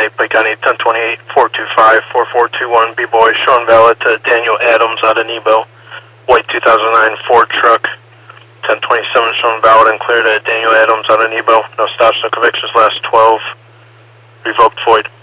8 Pike County, 1028, 425, 4421, B-Boy, showing valid to Daniel Adams out of Nebo. White 2009 Ford truck, 1027, showing valid and clear to Daniel Adams out of Nebo. No stops, no convictions, last 12. Revoked void.